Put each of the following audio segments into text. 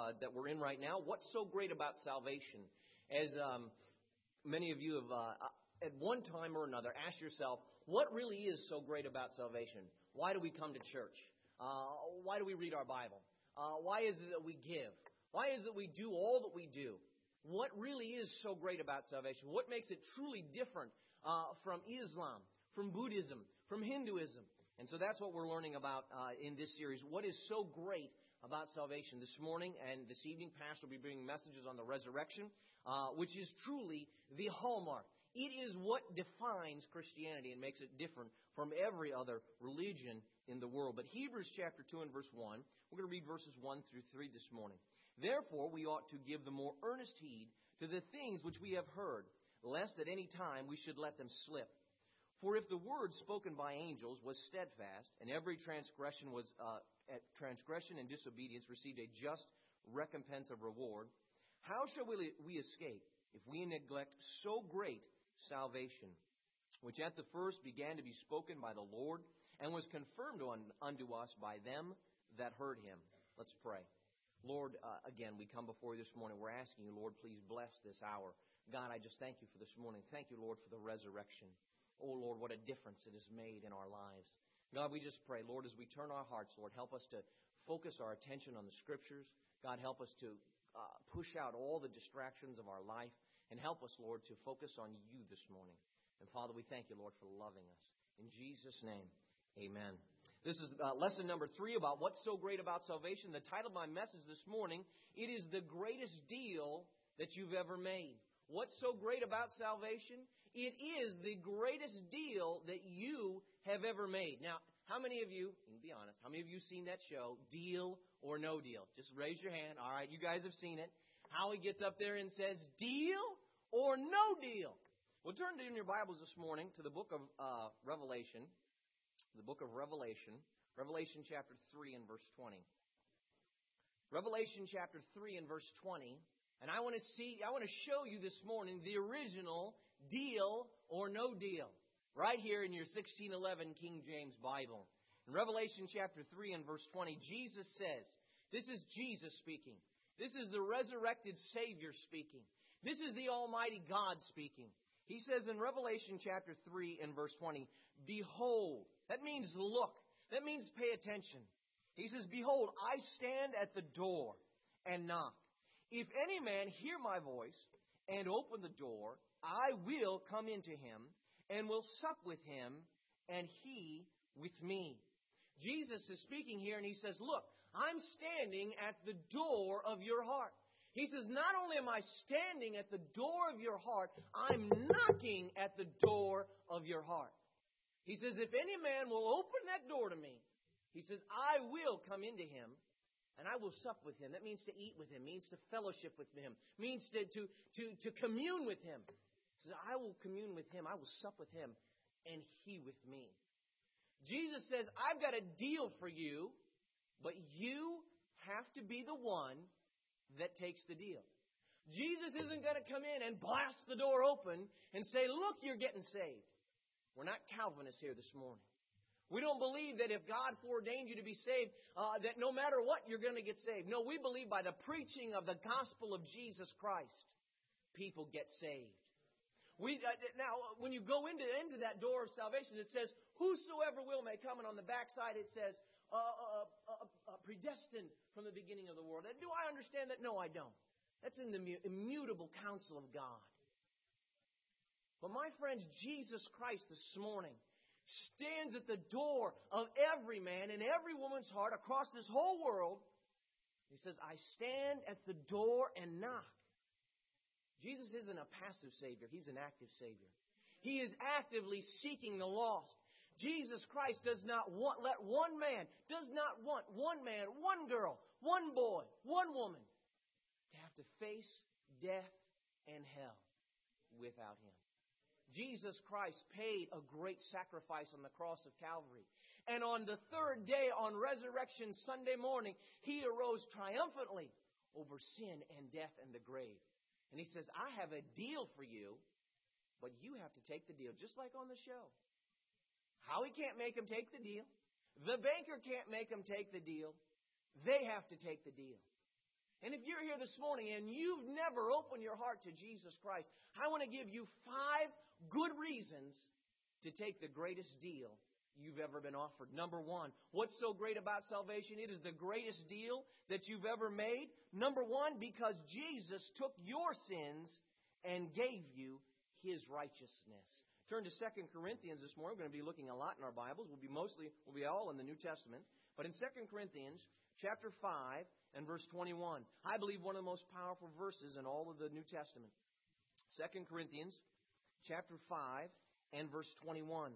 that we're in right now. What's so great about salvation? As many of you have at one time or another asked yourself, what really is so great about salvation? Why do we come to church? Why do we read our Bible? Why is it that we give? Why is it we do all that we do? What really is so great about salvation? What makes it truly different from Islam, from Buddhism, from Hinduism? And so that's what we're learning about in this series. What is so great about salvation? This morning and this evening, Pastor will be bringing messages on the resurrection, which is truly the hallmark. It is what defines Christianity and makes it different from every other religion in the world. But Hebrews chapter 2 and verse 1, we're going to read verses 1 through 3 this morning. Therefore, we ought to give the more earnest heed to the things which we have heard, lest at any time we should let them slip. For if the word spoken by angels was steadfast, and every transgression and disobedience received a just recompense of reward, how shall we escape if we neglect so great salvation, which at the first began to be spoken by the Lord, and was confirmed unto us by them that heard him? Let's pray. Lord, again, we come before you this morning. We're asking you, Lord, please bless this hour. God, I just thank you for this morning. Thank you, Lord, for the resurrection. Oh, Lord, what a difference it has made in our lives. God, we just pray, Lord, as we turn our hearts, Lord, help us to focus our attention on the Scriptures. God, help us to push out all the distractions of our life, and help us, Lord, to focus on you this morning. And Father, we thank you, Lord, for loving us. In Jesus' name, amen. This is lesson number 3 about what's so great about salvation. The title of my message this morning, it is the greatest deal that you've ever made. What's so great about salvation? It is the greatest deal that you have ever made. Now, how many of you, and be honest, how many of you seen that show, Deal or No Deal? Just raise your hand. All right, you guys have seen it. Howie gets up there and says, deal or no deal? Well, turn in your Bibles this morning to the book of Revelation. The book of Revelation. Revelation chapter 3 and verse 20. Revelation chapter 3 and verse 20. And I want to show you this morning the original deal or no deal, right here in your 1611 King James Bible. In Revelation chapter 3 and verse 20, Jesus says, this is Jesus speaking. This is the resurrected Savior speaking. This is the Almighty God speaking. He says in Revelation chapter 3 and verse 20, behold, that means look. That means pay attention. He says, behold, I stand at the door and knock. If any man hear my voice and open the door, I will come into him and will sup with him and he with me. Jesus is speaking here and he says, look, I'm standing at the door of your heart. He says, not only am I standing at the door of your heart, I'm knocking at the door of your heart. He says, if any man will open that door to me, he says, I will come into him and I will sup with him. That means to eat with him, means to fellowship with him, means to commune with him. He says, I will commune with him, I will sup with him, and he with me. Jesus says, I've got a deal for you, but you have to be the one that takes the deal. Jesus isn't going to come in and blast the door open and say, look, you're getting saved. We're not Calvinists here this morning. We don't believe that if God foreordained you to be saved, that no matter what, you're going to get saved. No, we believe by the preaching of the gospel of Jesus Christ, people get saved. Now, when you go into that door of salvation, it says, whosoever will may come. And on the backside, it says, predestined from the beginning of the world. Do I understand that? No, I don't. That's in the immutable counsel of God. But my friends, Jesus Christ this morning stands at the door of every man and every woman's heart across this whole world. He says, I stand at the door and knock. Jesus isn't a passive Savior. He's an active Savior. He is actively seeking the lost. Jesus Christ does not want one man, one girl, one boy, one woman to have to face death and hell without Him. Jesus Christ paid a great sacrifice on the cross of Calvary. And on the third day, on Resurrection Sunday morning, He arose triumphantly over sin and death and the grave. And He says, I have a deal for you, but you have to take the deal, just like on the show. Howie can't make him take the deal. The banker can't make him take the deal. They have to take the deal. And if you're here this morning and you've never opened your heart to Jesus Christ, I want to give you 5 good reasons to take the greatest deal you've ever been offered. Number 1, what's so great about salvation? It is the greatest deal that you've ever made. Number 1, because Jesus took your sins and gave you His righteousness. Turn to 2 Corinthians this morning. We're going to be looking a lot in our Bibles. We'll be all in the New Testament. But in 2 Corinthians chapter 5 and verse 21, I believe one of the most powerful verses in all of the New Testament. 2 Corinthians chapter 5 and verse 21.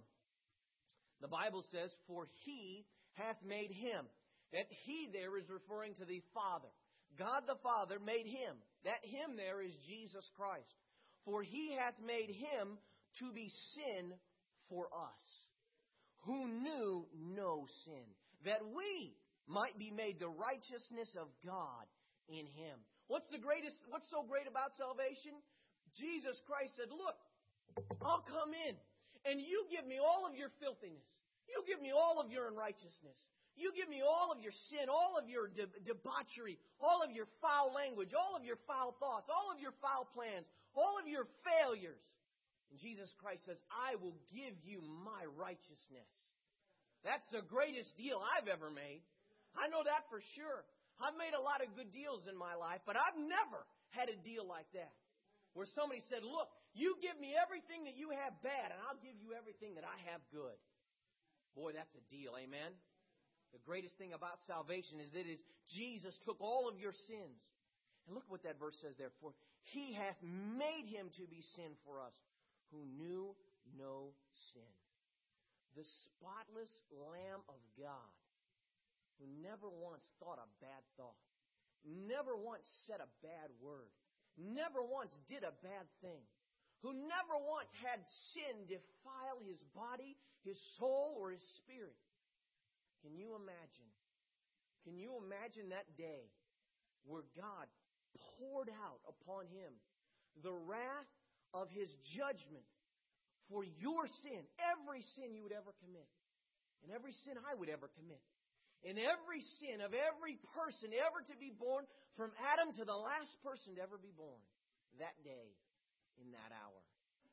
The Bible says, "For He hath made Him." That He there is referring to the Father. God the Father made Him. That Him there is Jesus Christ. "For He hath made Him to be sin for us, who knew no sin, that we might be made the righteousness of God in Him." What's so great about salvation? Jesus Christ said, "Look, I'll come in, and you give me all of your filthiness. You give me all of your unrighteousness. You give me all of your sin, all of your debauchery, all of your foul language, all of your foul thoughts, all of your foul plans, all of your failures." And Jesus Christ says, "I will give you my righteousness." That's the greatest deal I've ever made. I know that for sure. I've made a lot of good deals in my life, but I've never had a deal like that, where somebody said, "Look, you give me everything that you have bad, and I'll give you everything that I have good." Boy, that's a deal, amen? The greatest thing about salvation is that Jesus took all of your sins. And look what that verse says there. "For He hath made Him to be sin for us, who knew no sin." The spotless Lamb of God, who never once thought a bad thought, never once said a bad word, never once did a bad thing, who never once had sin defile His body, His soul, or His spirit. Can you imagine? Can you imagine that day where God poured out upon Him the wrath of His judgment for your sin, every sin you would ever commit, and every sin I would ever commit, and every sin of every person ever to be born, from Adam to the last person to ever be born, that day, in that hour?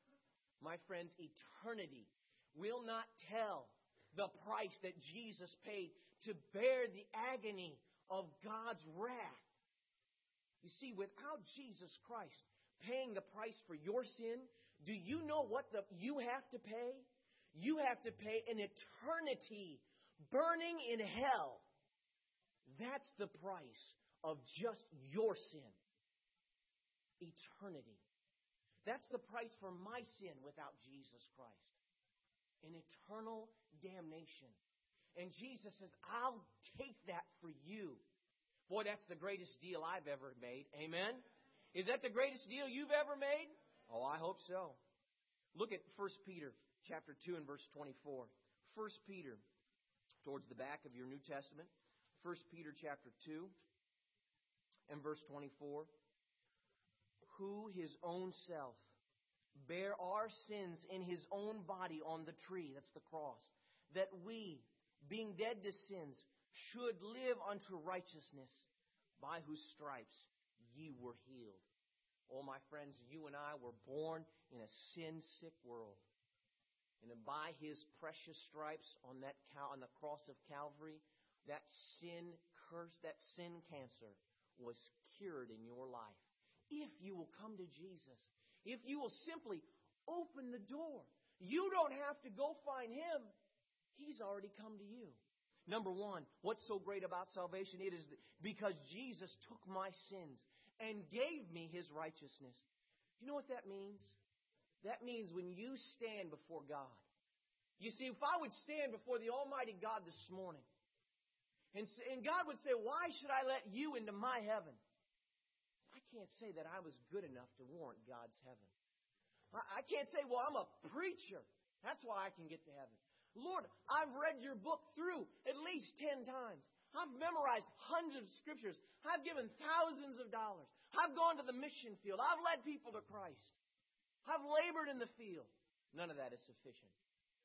My friends, eternity will not tell the price that Jesus paid to bear the agony of God's wrath. You see, without Jesus Christ paying the price for your sin, do you know what you have to pay? You have to pay an eternity burning in hell. That's the price of just your sin. Eternity. That's the price for my sin without Jesus Christ. An eternal damnation. And Jesus says, "I'll take that for you." Boy, that's the greatest deal I've ever made. Amen? Is that the greatest deal you've ever made? Oh, I hope so. Look at 1 Peter chapter 2 and verse 24. 1 Peter, towards the back of your New Testament. 1 Peter chapter 2 and verse 24. "Who His own self bare our sins in His own body on the tree," that's the cross, "that we, being dead to sins, should live unto righteousness, by whose stripes ye were healed." Oh, my friends, you and I were born in a sin-sick world. And by His precious stripes on the cross of Calvary, that sin curse, that sin cancer was cured in your life. If you will come to Jesus, if you will simply open the door, you don't have to go find Him. He's already come to you. Number 1, what's so great about salvation? It is because Jesus took my sins and gave me His righteousness. Do you know what that means? That means when you stand before God. You see, if I would stand before the Almighty God this morning, and God would say, "Why should I let you into my heaven?" I can't say that I was good enough to warrant God's heaven. I can't say, "Well, I'm a preacher. That's why I can get to heaven." Lord, I've read your book through at least 10 times. I've memorized hundreds of scriptures. I've given thousands of dollars. I've gone to the mission field. I've led people to Christ. I've labored in the field. None of that is sufficient.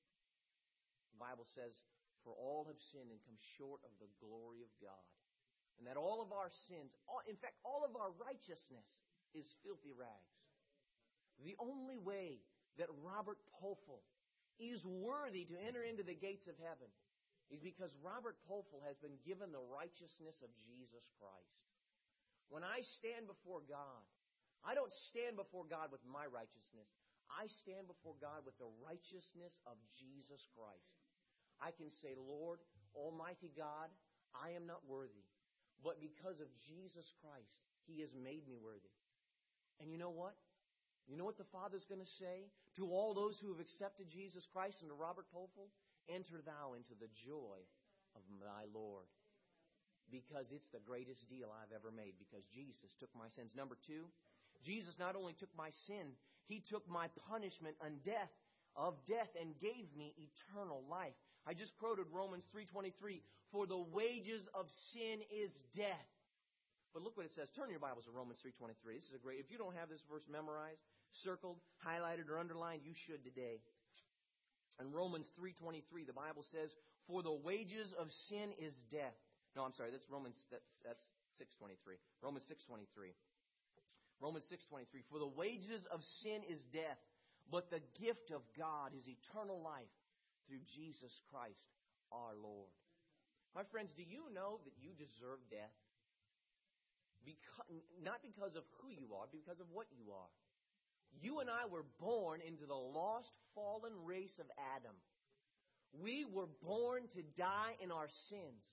The Bible says, "For all have sinned and come short of the glory of God." and that all of our sins, in fact, all of our righteousness is filthy rags. The only way that Robert Poelfel is worthy to enter into the gates of heaven is because Robert Poelfel has been given the righteousness of Jesus Christ. When I stand before God, I don't stand before God with my righteousness. I stand before God with the righteousness of Jesus Christ. I can say, Lord, Almighty God, I am not worthy. But because of Jesus Christ, He has made me worthy. And you know what? You know what the Father's going to say to all those who have accepted Jesus Christ and to Robert Poelfel? Enter thou into the joy of thy Lord. Because it's the greatest deal I've ever made, because Jesus took my sins. Number two, Jesus not only took my sin, He took my punishment and death and gave me eternal life. I just quoted Romans 3:23, for the wages of sin is death. But look what it says. Turn your Bibles to Romans 3:23. This is a great, if you don't have this verse memorized, circled, highlighted, or underlined, you should today. In Romans 3:23, the Bible says, for the wages of sin is death. No, I'm sorry, that's 6:23. Romans 6:23. Romans 6:23. For the wages of sin is death, but the gift of God is eternal life through Jesus Christ our Lord. My friends, do you know that you deserve death? Not because of who you are, but because of what you are. You and I were born into the lost, fallen race of Adam. We were born to die in our sins.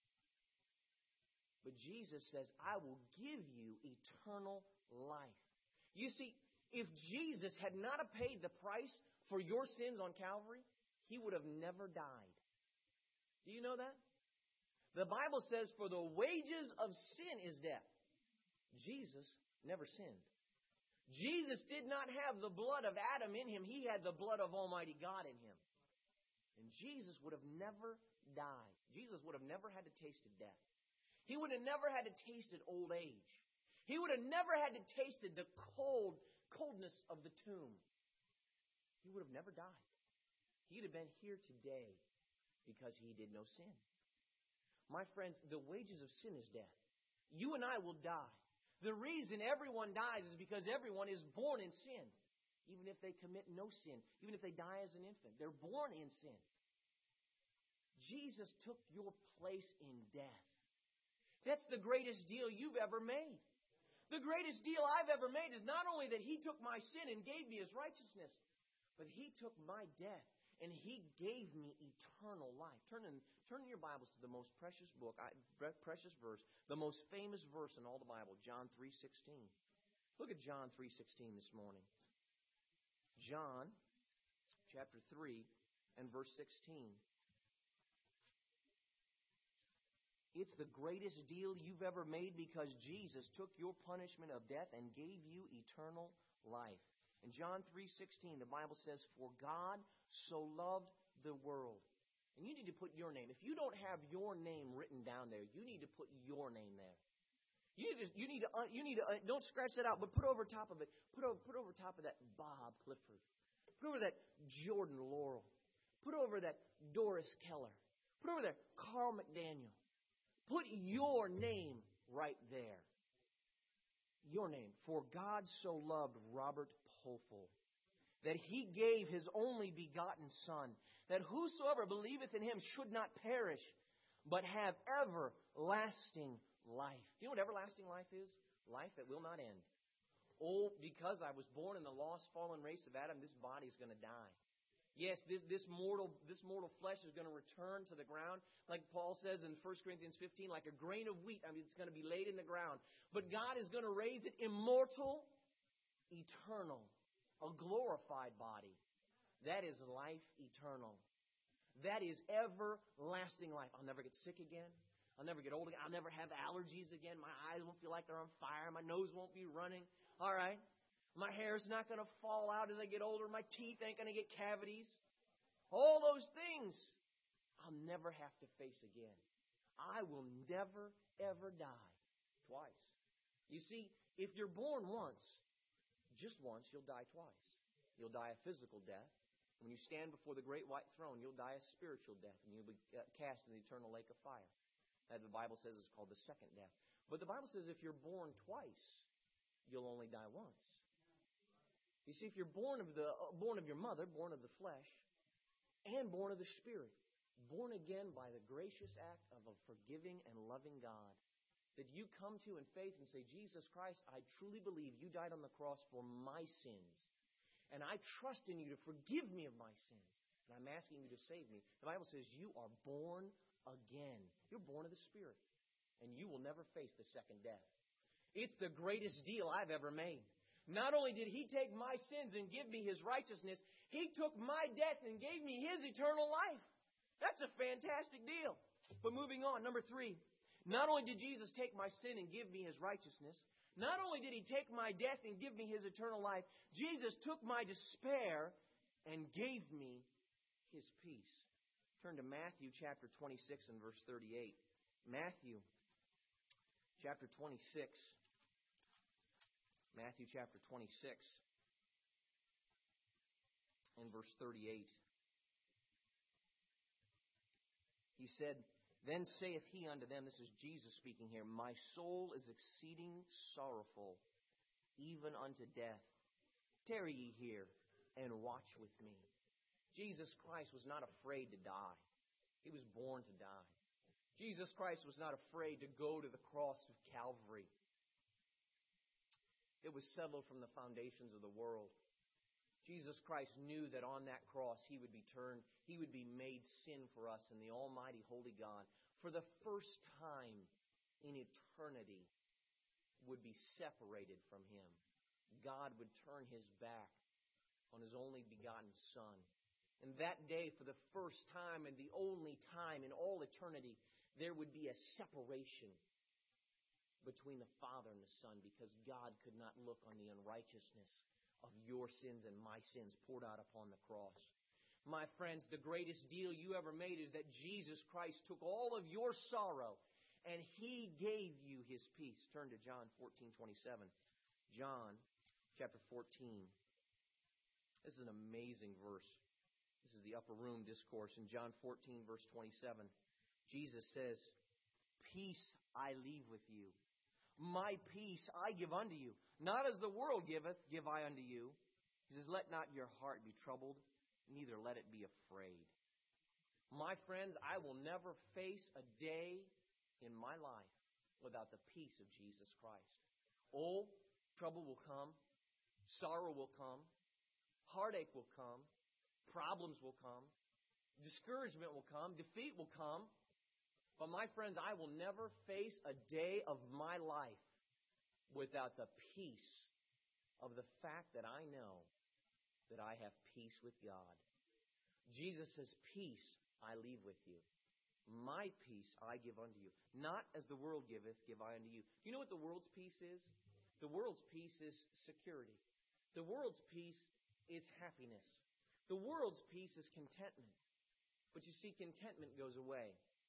But Jesus says, I will give you eternal life. You see, if Jesus had not paid the price for your sins on Calvary, He would have never died. Do you know that? The Bible says, for the wages of sin is death. Jesus never sinned. Jesus did not have the blood of Adam in Him. He had the blood of Almighty God in Him. And Jesus would have never died. Jesus would have never had to taste of death. He would have never had to taste old age. He would have never had to taste the coldness of the tomb. He would have never died. He'd have been here today because He did no sin. My friends, the wages of sin is death. You and I will die. The reason everyone dies is because everyone is born in sin. Even if they commit no sin, even if they die as an infant, they're born in sin. Jesus took your place in death. That's the greatest deal you've ever made. The greatest deal I've ever made is not only that He took my sin and gave me His righteousness, but He took my death and He gave me eternal life. Turn in your Bibles to the most precious book, precious verse, the most famous verse in all the Bible, John 3:16. Look at John 3:16 this morning. John chapter 3 and verse 16. It's the greatest deal you've ever made because Jesus took your punishment of death and gave you eternal life. In John 3:16, the Bible says, for God so loved the world. And you need to put your name. If you don't have your name written down there, you need to put your name there. You need to don't scratch that out, but put over top of it. Put over top of that Bob Clifford. Put over that Jordan Laurel. Put over that Doris Keller. Put over there Carl McDaniel. Put your name right there. Your name. For God so loved Robert Poelfel that He gave His only begotten Son, that whosoever believeth in Him should not perish, but have everlasting life. Do you know what everlasting life is? Life that will not end. Oh, because I was born in the lost, fallen race of Adam, this body is going to die. Yes, this mortal flesh is going to return to the ground, like Paul says in 1 Corinthians 15, like a grain of wheat. I mean, it's going to be laid in the ground. But God is going to raise it immortal, eternal, a glorified body. That is life eternal. That is everlasting life. I'll never get sick again. I'll never get old again. I'll never have allergies again. My eyes won't feel like they're on fire. My nose won't be running. All right. My hair's not going to fall out as I get older. My teeth ain't going to get cavities. All those things I'll never have to face again. I will never, ever die twice. You see, if you're born once, just once, you'll die twice. You'll die a physical death. When you stand before the great white throne, you'll die a spiritual death, and you'll be cast in the eternal lake of fire. As the Bible says, it's called the second death. But the Bible says if you're born twice, you'll only die once. You see, if you're born of your mother, born of the flesh, and born of the Spirit, born again by the gracious act of a forgiving and loving God, that you come to in faith and say, Jesus Christ, I truly believe you died on the cross for my sins. And I trust in you to forgive me of my sins. And I'm asking you to save me. The Bible says you are born again. You're born of the Spirit. And you will never face the second death. It's the greatest deal I've ever made. Not only did He take my sins and give me His righteousness, He took my death and gave me His eternal life. That's a fantastic deal. But moving on, number 3. Not only did Jesus take my sin and give me His righteousness, not only did He take my death and give me His eternal life, Jesus took my despair and gave me His peace. Turn to Matthew chapter 26 and verse 38. Matthew chapter 26. Matthew chapter 26 and verse 38. He said, Then saith He unto them, this is Jesus speaking here, My soul is exceeding sorrowful, even unto death. Tarry ye here, and watch with me. Jesus Christ was not afraid to die. He was born to die. Jesus Christ was not afraid to go to the cross of Calvary. It was settled from the foundations of the world. Jesus Christ knew that on that cross He would be made sin for us, and the Almighty Holy God, for the first time in eternity, would be separated from Him. God would turn His back on His only begotten Son. And that day, for the first time and the only time in all eternity, there would be a separation between the Father and the Son, because God could not look on the unrighteousness of your sins and my sins poured out upon the cross. My friends, the greatest deal you ever made is that Jesus Christ took all of your sorrow and He gave you His peace. Turn to John 14:27. John chapter 14. This is an amazing verse. This is the upper room discourse. In John 14 verse 27, Jesus says, Peace I leave with you. My peace I give unto you. Not as the world giveth, give I unto you. He says, Let not your heart be troubled, neither let it be afraid. My friends, I will never face a day in my life without the peace of Jesus Christ. Oh, trouble will come. Sorrow will come. Heartache will come. Problems will come. Discouragement will come. Defeat will come. But my friends, I will never face a day of my life without the peace of the fact that I know that I have peace with God. Jesus says, Peace I leave with you. My peace I give unto you. Not as the world giveth, give I unto you. You know what the world's peace is? The world's peace is security. The world's peace is happiness. The world's peace is contentment. But you see, contentment goes away.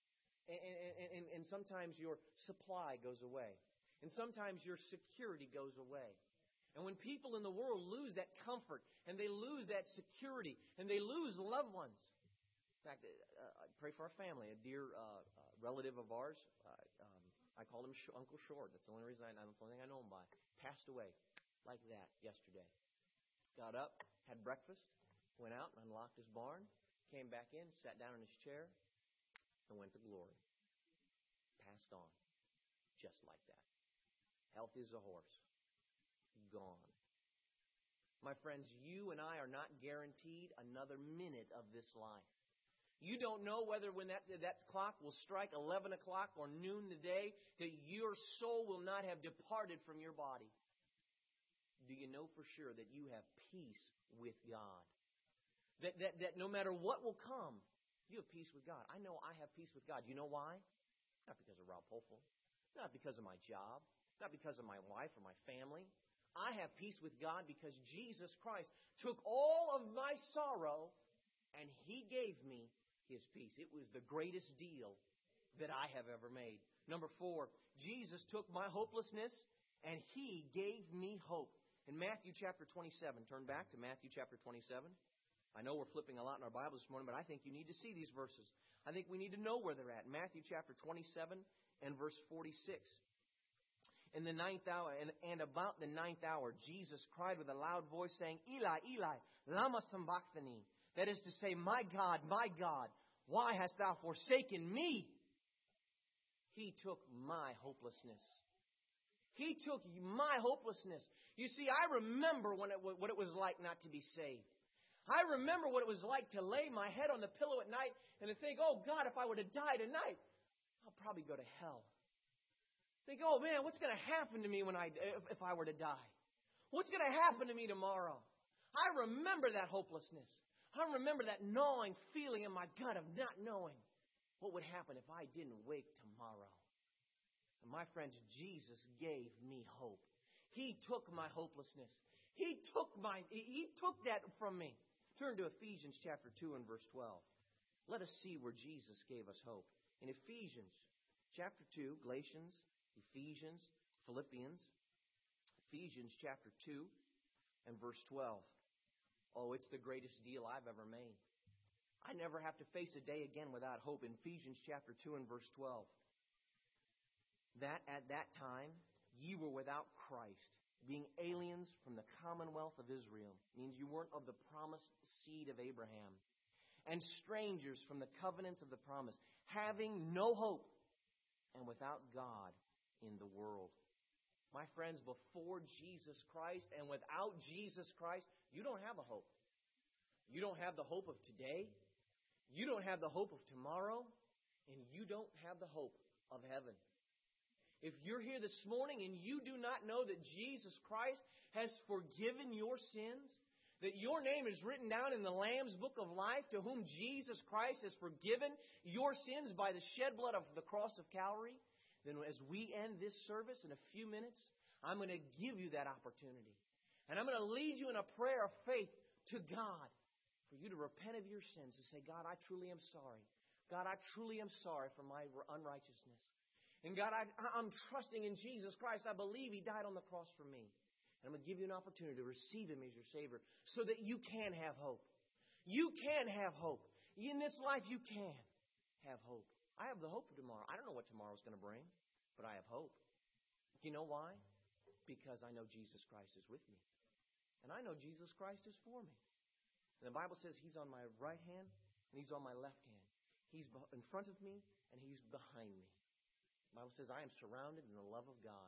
And sometimes your supply goes away. And sometimes your security goes away. And when people in the world lose that comfort, and they lose that security, and they lose loved ones. In fact, I pray for our family. A dear relative of ours, I call him Uncle Short. That's the only reason that's the only thing I know him by. Passed away like that yesterday. Got up, had breakfast, went out and unlocked his barn, came back in, sat down in his chair, and went to glory. Passed on. Just like that. Health is a horse. Gone. My friends, you and I are not guaranteed another minute of this life. You don't know whether when that clock will strike 11 o'clock or noon today, that your soul will not have departed from your body. Do you know for sure that you have peace with God? That no matter what will come, you have peace with God. I know I have peace with God. You know why? Not because of Rob Hopeful. Not because of my job. Not because of my wife or my family. I have peace with God because Jesus Christ took all of my sorrow and He gave me His peace. It was the greatest deal that I have ever made. Number 4, Jesus took my hopelessness and He gave me hope. In Matthew chapter 27, turn back to Matthew chapter 27. I know we're flipping a lot in our Bible this morning, but I think you need to see these verses. I think we need to know where they're at. Matthew chapter 27 and verse 46. In the ninth hour, and about the ninth hour, Jesus cried with a loud voice, saying, Eli, Eli, lama sabachthani. That is to say, my God, why hast thou forsaken me? He took my hopelessness. He took my hopelessness. You see, I remember what it was like not to be saved. I remember what it was like to lay my head on the pillow at night and to think, oh God, if I were to die tonight, I'll probably go to hell. Think, oh man, what's going to happen to me if I were to die? What's going to happen to me tomorrow? I remember that hopelessness. I remember that gnawing feeling in my gut of not knowing what would happen if I didn't wake tomorrow. And my friends, Jesus gave me hope. He took my hopelessness. He took that from me. Turn to Ephesians chapter 2 and verse 12. Let us see where Jesus gave us hope. In Ephesians chapter 2, Galatians, Ephesians, Philippians, Ephesians chapter 2 and verse 12. Oh, it's the greatest deal I've ever made. I never have to face a day again without hope. In Ephesians chapter 2 and verse 12. That at that time ye were without Christ, being aliens from the commonwealth of Israel. Means you weren't of the promised seed of Abraham. And strangers from the covenants of the promise, having no hope and without God in the world. My friends, before Jesus Christ and without Jesus Christ, you don't have a hope. You don't have the hope of today. You don't have the hope of tomorrow. And you don't have the hope of heaven. If you're here this morning and you do not know that Jesus Christ has forgiven your sins, that your name is written down in the Lamb's Book of Life, to whom Jesus Christ has forgiven your sins by the shed blood of the cross of Calvary, then as we end this service in a few minutes, I'm going to give you that opportunity. And I'm going to lead you in a prayer of faith to God for you to repent of your sins and say, God, I truly am sorry. God, I truly am sorry for my unrighteousness. And God, I'm trusting in Jesus Christ. I believe He died on the cross for me. And I'm going to give you an opportunity to receive Him as your Savior so that you can have hope. You can have hope. In this life, you can have hope. I have the hope of tomorrow. I don't know what tomorrow's going to bring, but I have hope. You know why? Because I know Jesus Christ is with me. And I know Jesus Christ is for me. And the Bible says He's on my right hand and He's on my left hand. He's in front of me and He's behind me. The Bible says I am surrounded in the love of God.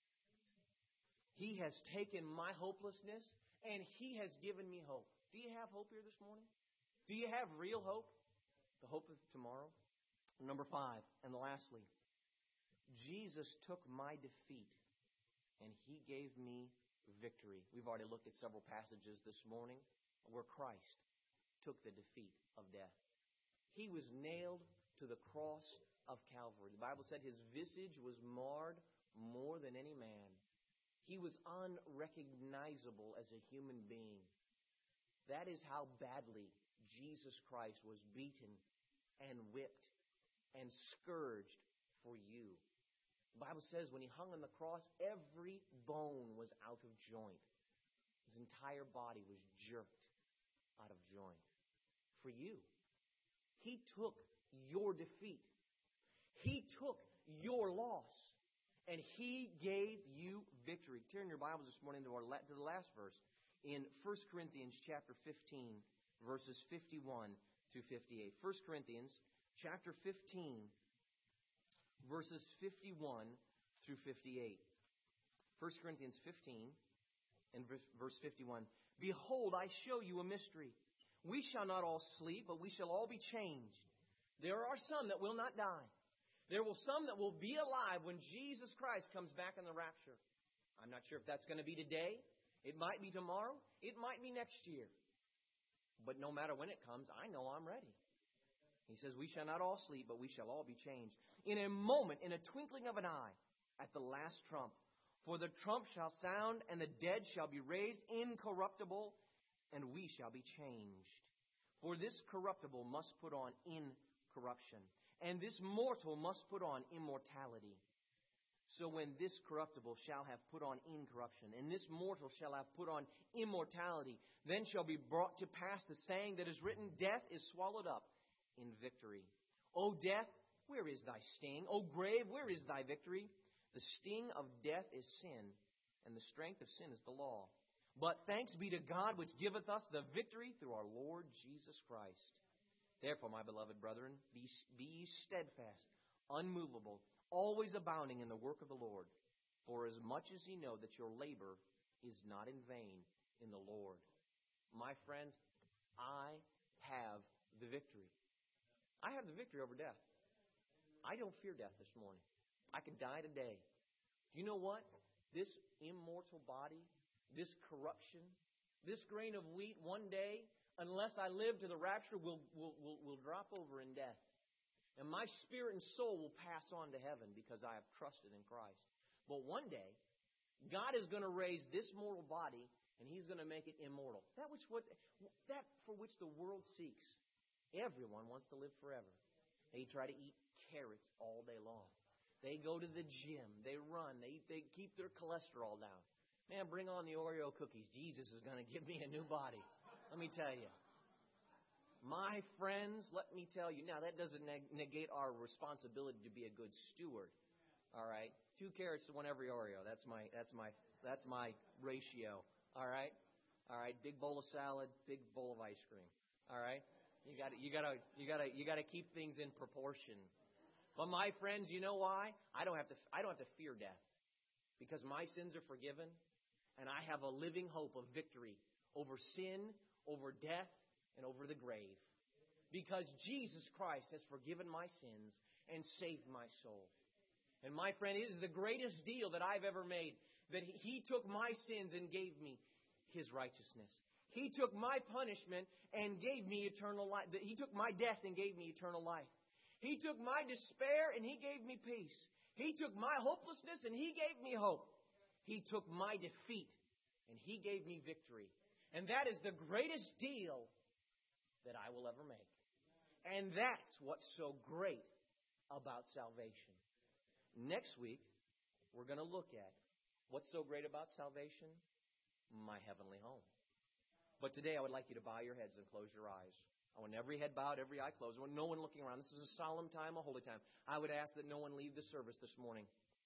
He has taken my hopelessness and He has given me hope. Do you have hope here this morning? Do you have real hope? The hope of tomorrow? Number 5, and lastly, Jesus took my defeat and He gave me victory. We've already looked at several passages this morning where Christ took the defeat of death. He was nailed to the cross of Calvary. The Bible said His visage was marred more than any man. He was unrecognizable as a human being. That is how badly Jesus Christ was beaten and whipped and scourged for you. The Bible says when He hung on the cross, every bone was out of joint. His entire body was jerked out of joint for you. He took your defeat. He took your loss. And He gave you victory. Turn your Bibles this morning to the last verse in 1 Corinthians chapter 15, verses 51 to 58. 1 Corinthians chapter 15, verses 51 through 58. 1 Corinthians 15 and verse 51. Behold, I show you a mystery. We shall not all sleep, but we shall all be changed. There are some that will not die. There will some that will be alive when Jesus Christ comes back in the rapture. I'm not sure if that's going to be today. It might be tomorrow. It might be next year. But no matter when it comes, I know I'm ready. He says, we shall not all sleep, but we shall all be changed. In a moment, in a twinkling of an eye, at the last trump. For the trump shall sound, and the dead shall be raised incorruptible, and we shall be changed. For this corruptible must put on incorruption, and this mortal must put on immortality. So when this corruptible shall have put on incorruption, and this mortal shall have put on immortality, then shall be brought to pass the saying that is written, death is swallowed up in victory. O death, where is thy sting? O grave, where is thy victory? The sting of death is sin, and the strength of sin is the law. But thanks be to God, which giveth us the victory through our Lord Jesus Christ. Therefore, my beloved brethren, be ye steadfast, unmovable, always abounding in the work of the Lord. For as much as ye know that your labor is not in vain in the Lord. My friends, I have the victory. I have the victory over death. I don't fear death this morning. I could die today. Do you know what? This immortal body, this corruption, this grain of wheat one day, unless I live to the rapture, will drop over in death. And my spirit and soul will pass on to heaven because I have trusted in Christ. But one day, God is going to raise this mortal body, and He's going to make it immortal. That for which the world seeks. Everyone wants to live forever. They try to eat carrots all day long. They go to the gym. They run. They keep their cholesterol down. Man, bring on the Oreo cookies. Jesus is going to give me a new body. Let me tell you. My friends, let me tell you. Now, that doesn't negate our responsibility to be a good steward. All right? 2 carrots to 1 every Oreo. That's my ratio. All right? All right. Big bowl of salad, big bowl of ice cream. All right? You got to keep things in proportion. But my friends, you know why? I don't have to fear death, because my sins are forgiven, and I have a living hope of victory over sin, over death, and over the grave. Because Jesus Christ has forgiven my sins and saved my soul. And my friend, it is the greatest deal that I've ever made, that He took my sins and gave me His righteousness. He took my punishment and gave me eternal life. He took my death and gave me eternal life. He took my despair and He gave me peace. He took my hopelessness and He gave me hope. He took my defeat and He gave me victory. And that is the greatest deal that I will ever make. And that's what's so great about salvation. Next week, we're going to look at what's so great about salvation? My heavenly home. But today I would like you to bow your heads and close your eyes. I want every head bowed, every eye closed. I want no one looking around. This is a solemn time, a holy time. I would ask that no one leave the service this morning.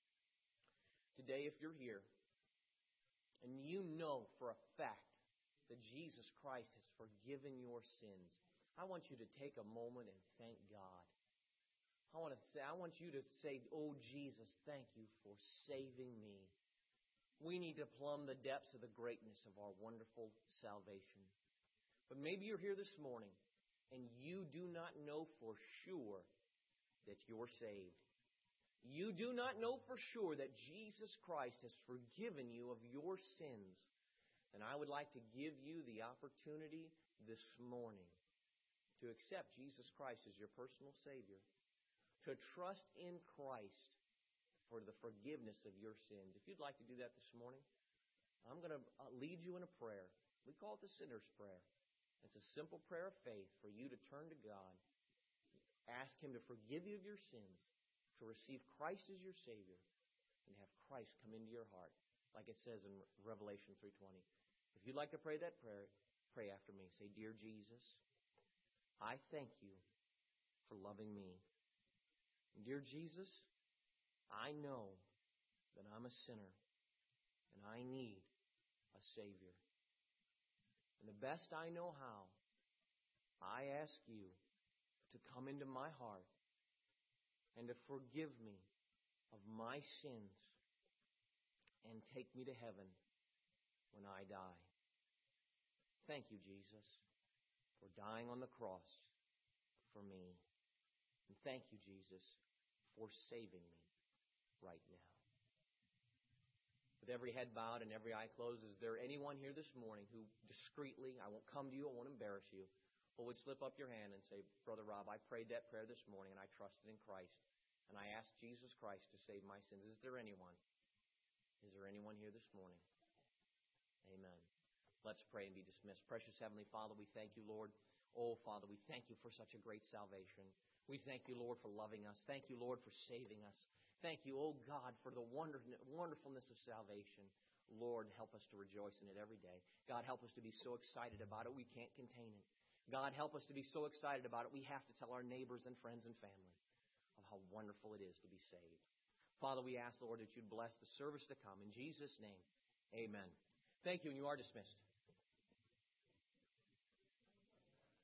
Today, if you're here and you know for a fact that Jesus Christ has forgiven your sins, I want you to take a moment and thank God. I want you to say, "Oh, Jesus, thank you for saving me." We need to plumb the depths of the greatness of our wonderful salvation. But maybe you're here this morning and you do not know for sure that you're saved. You do not know for sure that Jesus Christ has forgiven you of your sins. And I would like to give you the opportunity this morning to accept Jesus Christ as your personal Savior, to trust in Christ for the forgiveness of your sins. If you'd like to do that this morning, I'm going to lead you in a prayer. We call it the sinner's prayer. It's a simple prayer of faith for you to turn to God, ask Him to forgive you of your sins, to receive Christ as your Savior, and have Christ come into your heart, like it says in Revelation 3:20. If you'd like to pray that prayer, pray after me. Say, "Dear Jesus, I thank you for loving me. Dear Jesus, I know that I'm a sinner and I need a Savior. And the best I know how, I ask you to come into my heart and to forgive me of my sins and take me to heaven when I die. Thank you, Jesus, for dying on the cross for me. And thank you, Jesus, for saving me right now." With every head bowed and every eye closed, is there anyone here this morning who discreetly, I won't come to you, I won't embarrass you, but would slip up your hand and say, "Brother Rob, I prayed that prayer this morning and I trusted in Christ and I asked Jesus Christ to save my sins"? Is there anyone? Is there anyone here this morning? Amen. Let's pray and be dismissed. Precious Heavenly Father, we thank you, Lord. Oh, Father, we thank you for such a great salvation. We thank you, Lord, for loving us. Thank you, Lord, for saving us. Thank you, oh God, for the wonderfulness of salvation. Lord, help us to rejoice in it every day. God, help us to be so excited about it we can't contain it. God, help us to be so excited about it. We have to tell our neighbors and friends and family of how wonderful it is to be saved. Father, we ask, Lord, that you'd bless the service to come. In Jesus' name, amen. Thank you, and you are dismissed.